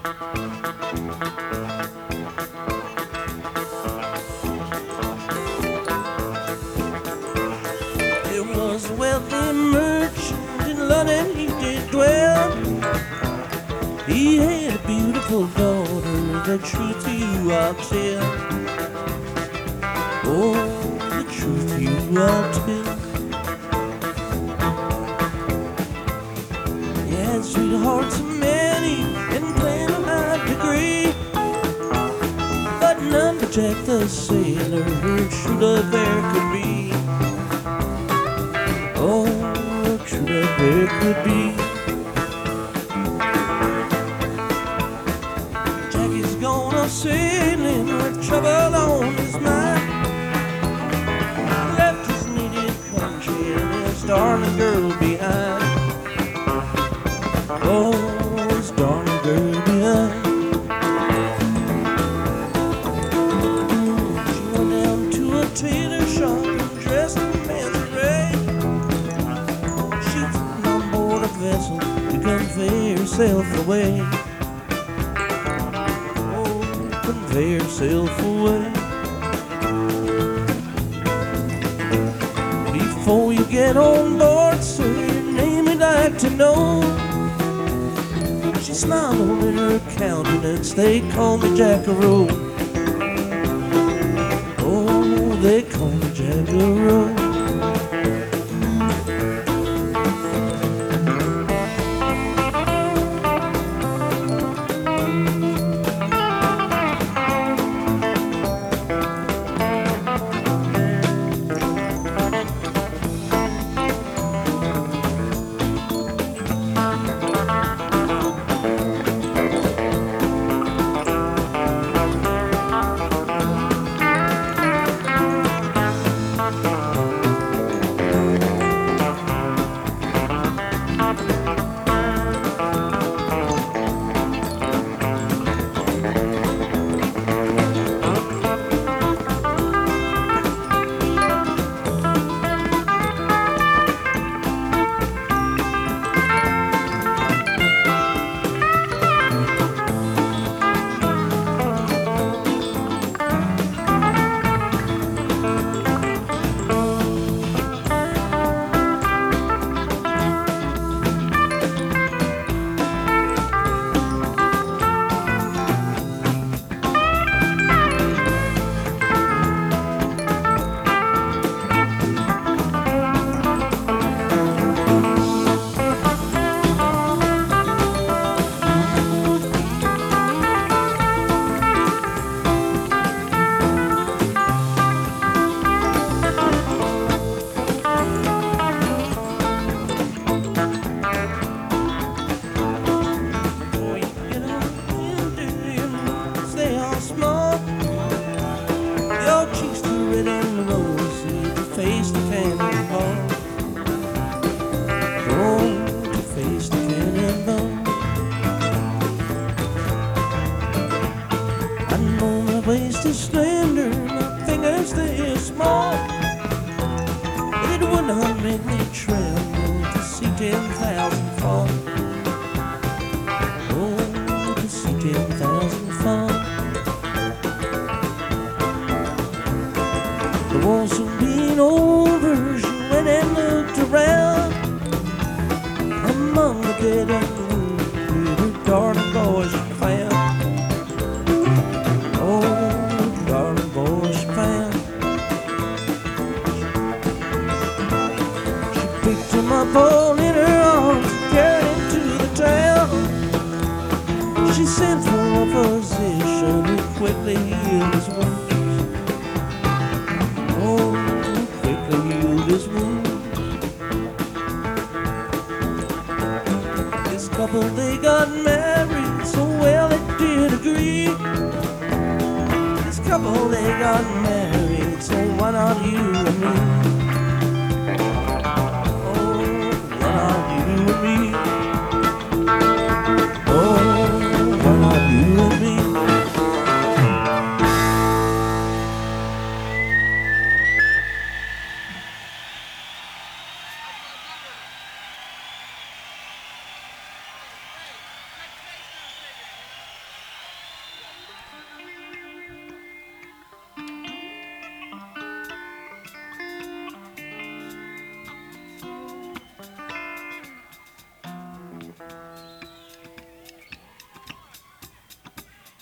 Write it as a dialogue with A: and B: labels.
A: There was a wealthy merchant in London, he did dwell. He had a beautiful daughter, the truth to you I'll tell. Oh, the truth to you I'll tell. He had sweethearts of many and plenty of high degree, but none but Jack the sailor, true love there could be. Oh, true love there could be. Jackie's gone a sailing with trouble on his mind. Left his native country and his darling girl behind. Oh, his darling girl behind. She went down to a tailor shop and dressed in man's array. She was on board a vessel to convey herself away. Oh, convey herself away. Before you get on board, sir, your name I'd like to know. She smiled on in her countenance, they call me Jackaroo. Oh, they call me Jackaroo. Waist is slender, my fingers they are small. It would not make me tremble to see 10,000 fall. Oh, to see 10,000 fall. The walls have been over, she went and looked around. Among the dead and the wounded, her darling boy she found. Picked him up all in her arms and carried him to the town. She sent for a physician who quickly healed his wounds. Oh, who quickly healed his wounds. This couple, they got married